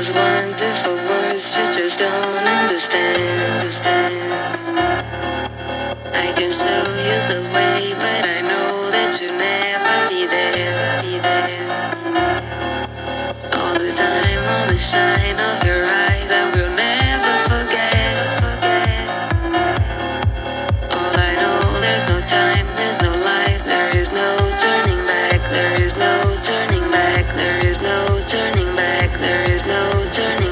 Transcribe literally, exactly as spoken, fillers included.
those wonderful words you just don't understand. understand. I can show you the way, but I know that you'll never be there. Be there. All the time, all the shine of your eyes, I will never forget. forget. All I know, there's no time, there's no life, there is no turning back, there is no turning back, there is no turning back, there is no turning